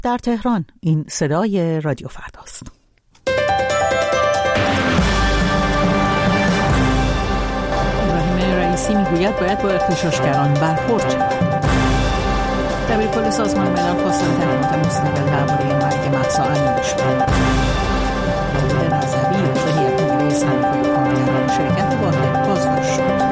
در تهران. این صدای رادیو فرداست. ابراهیم رئیسی میگوید باید با اغتشاشگران برخورد شود. دبیرکل سازمان ملل خواستار تحقیقات مستقل درباره مرگ مهسا امینی شد. داود رضوی عضو هیئت مدیره سندیکای کارگران شرکت واحد بازداشت شد.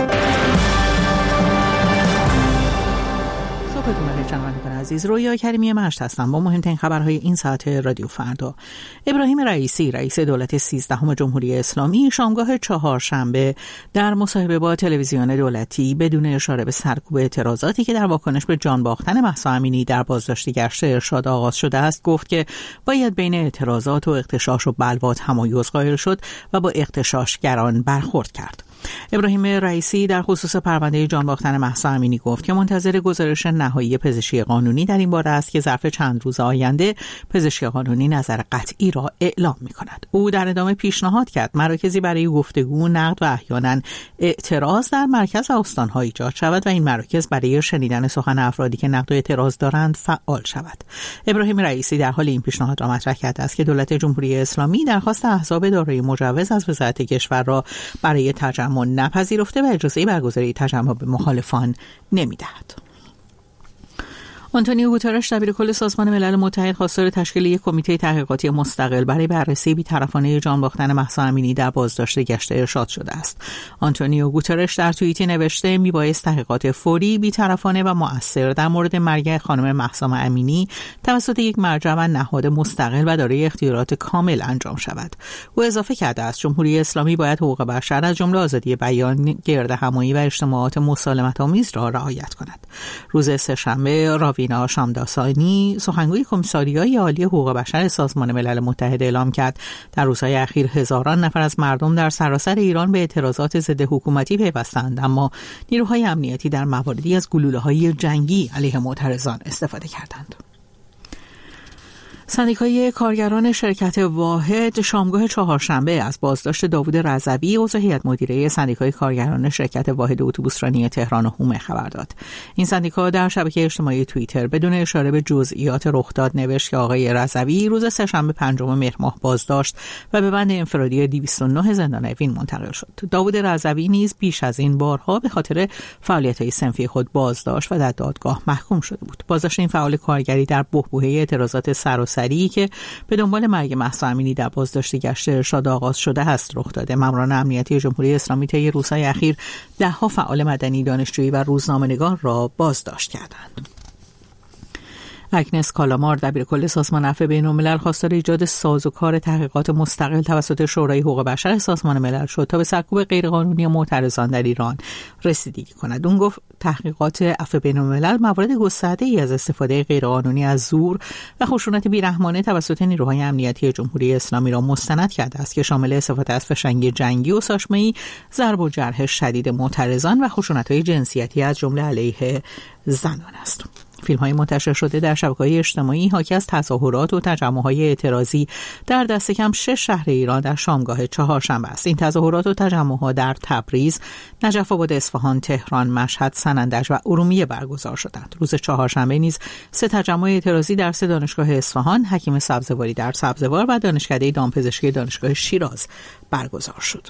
شنوندگان عزیز، رویا کریمی مشت هستم با مهمترین خبرهای این ساعت رادیو فردا. ابراهیم رئیسی رئیس دولت 13 جمهوری اسلامی شامگاه چهارشنبه در مصاحبه با تلویزیون دولتی بدون اشاره به سرکوب اعتراضاتی که در واکنش به جان باختن مهسا امینی در بازداشت گشت ارشاد آغاز شده است گفت که باید بین اعتراضات و اغتشاش و بلوا تمایز قائل شد و با اغتشاشگران برخورد کرد. ابراهیم رئیسی در خصوص پرونده جان باختن مهسا امینی گفت که منتظر گزارش نهایی پزشکی قانونی در این باره است که ظرف چند روز آینده پزشکی قانونی نظر قطعی را اعلام می‌کند. او در ادامه پیشنهاد کرد مراکزی برای گفتگو، نقد و احیانا اعتراض در مرکز و استان‌ها ایجاد شود و این مراکز برای شنیدن سخن افرادی که نقد و اعتراض دارند فعال شود. ابراهیم رئیسی در حال این پیشنهاد را مطرح کرده است که دولت جمهوری اسلامی درخواست احزاب دارای مجوز از وزارت کشور را برای تجمع نپذیرفته و اجازه برگزاری تجمع به مخالفان نمی‌دهد. آنتونیو گوترش دبیرکل سازمان ملل متحد خواستار تشکیل یک کمیته تحقیقاتی مستقل برای بررسی بی‌طرفانه جان باختن مهسا امینی در بازداشت گشت ارشاد شده است. آنتونیو گوترش در توییتی نوشته میبایست تحقیقات فوری، بی‌طرفانه و مؤثر در مورد مرگ خانم مهسا امینی توسط یک مرجع و نهاد مستقل و دارای اختیارات کامل انجام شود. او اضافه کرده است جمهوری اسلامی باید حقوق بشر از جمله آزادی بیان، گردهمایی و اجتماعات مسالمت‌آمیز را رعایت کند. روز سه‌شنبه راوینا شامداسانی سخنگوی کمیساریای عالی حقوق بشر سازمان ملل متحد اعلام کرد در روزهای اخیر هزاران نفر از مردم در سراسر ایران به اعتراضات ضد حکومتی پیوستند، اما نیروهای امنیتی در مواردی از گلوله‌های جنگی علیه معترضان استفاده کردند. سندیکای کارگران شرکت واحد شامگاه چهارشنبه از بازداشت داود رضوی عضو هیئت مدیره سندیکای کارگران شرکت واحد اتوبوسرانی تهران و حومه خبر داد. این سندیکا در شبکه اجتماعی توییتر بدون اشاره به جزئیات رخ داد نوشت که آقای رضوی روز سه‌شنبه 5 مهر ماه بازداشت و به بند انفرادی 209 زندان اوین منتقل شد. داود رضوی نیز بیش از این بارها به خاطر فعالیت‌های صنفی خود بازداشت و در دادگاه محکوم شده بود. بازداشت این فعال کارگری در بحبوحه اعتراضات سراسری که به دنبال مرگ مهسا امینی در بازداشت گشت ارشاد آغاز شده است رخ داده. ماموران امنیتی جمهوری اسلامی طی روزهای اخیر ده‌ها فعال مدنی، دانشجویی و روزنامه‌نگار را بازداشت کردند. اگنس کالامار دبیرکل سازمان عفو بین‌الملل خواستار ایجاد سازوکار تحقیقات مستقل توسط شورای حقوق بشر سازمان ملل شد تا به سرکوب غیرقانونی معترضان در ایران رسیدگی کند. اون گفت تحقیقات عفو بین‌الملل موارد گسترده‌ای از استفاده غیرقانونی از زور و خشونت بیرحمانه توسط نیروهای امنیتی جمهوری اسلامی را مستند کرده است که شامل استفاده از فشنگ جنگی و ساچمه‌ای، ضرب و جرح شدید معترضان و خشونت‌های جنسیتی از جمله علیه زنان است. فیلم‌های منتشر شده در شبکه‌های اجتماعی حاکی از تظاهرات و تجمع‌های اعتراضی در دست کم 6 شهر ایران در شامگاه چهارشنبه است. این تظاهرات و تجمع‌ها در تبریز، نجف آباد، اصفهان، تهران، مشهد، سنندج و ارومیه برگزار شدند. روز چهارشنبه نیز 3 تجمع اعتراضی در 3 دانشگاه اصفهان، حکیم سبزواری در سبزوار و دانشکده دامپزشکی دانشگاه شیراز برگزار شد.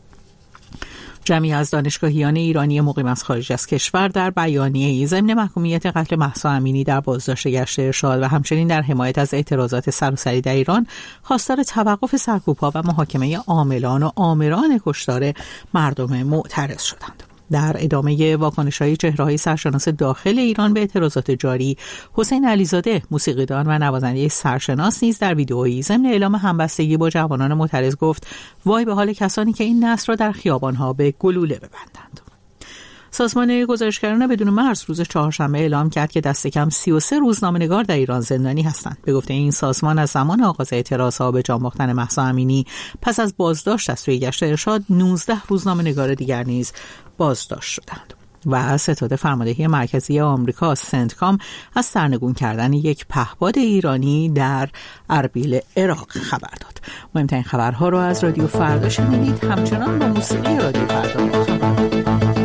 جمعی از دانشگاهیان ایرانی مقیم از خارج از کشور در بیانیه‌ای ضمن محکومیت قتل مهسا امینی در بازداشت گشت ارشاد و همچنین در حمایت از اعتراضات سراسری در ایران خواستار توقف سرکوب‌ها و محاکمه عاملان و آمران کشتار مردم معترض شدند. در ادامه واکنش‌های چهره‌های سرشناس داخل ایران به اعتراضات جاری، حسین علیزاده موسیقیدان و نوازنده سرشناس نیز در ویدئویی ضمن اعلام همبستگی با جوانان معترض گفت وای به حال کسانی که این نسل را در خیابان‌ها به گلوله ببندند. سازمان گزارشگران بدون مرز روز چهارشنبه اعلام کرد که دست کم 33 روزنامه‌نگار در ایران زندانی هستند. به گفته این سازمان از زمان آغاز اعتراضات به جان باختن مهسا امینی پس از بازداشت از سوی گشت ارشاد 19 روزنامه‌نگار دیگر نیز بازداشت شدند. و ستاد فرماندهی مرکزی آمریکا سنتکام از سرنگون کردن یک پهپاد ایرانی در اربیل عراق خبر داد. مهمترین خبرها رو از رادیو فردا شنیدید. همچنان با موسیقی رادیو فردا